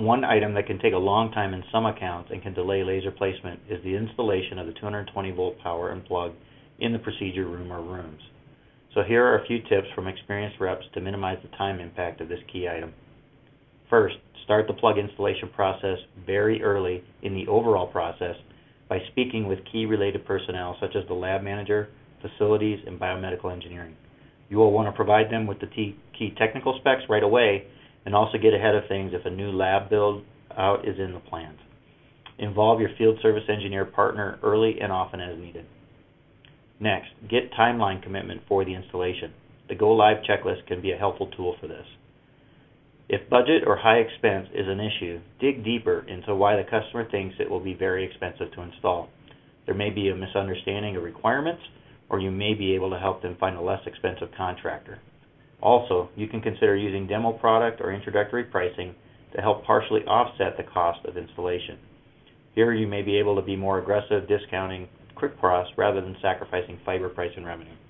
One item that can take a long time in some accounts and can delay laser placement is the installation of the 220-volt power and plug in the procedure room or rooms. So here are a few tips from experienced reps to minimize the time impact of this key item. First, start the plug installation process very early in the overall process by speaking with key related personnel such as the lab manager, facilities, and biomedical engineering. You will want to provide them with the key technical specs right away and also get ahead of things if a new lab build out is in the plans. Involve your field service engineer partner early and often as needed. Next, get timeline commitment for the installation. The Go Live checklist can be a helpful tool for this. If budget or high expense is an issue, dig deeper into why the customer thinks it will be very expensive to install. There may be a misunderstanding of requirements, or you may be able to help them find a less expensive contractor. Also, you can consider using demo product or introductory pricing to help partially offset the cost of installation. Here you may be able to be more aggressive discounting quick pros rather than sacrificing fiber price and revenue.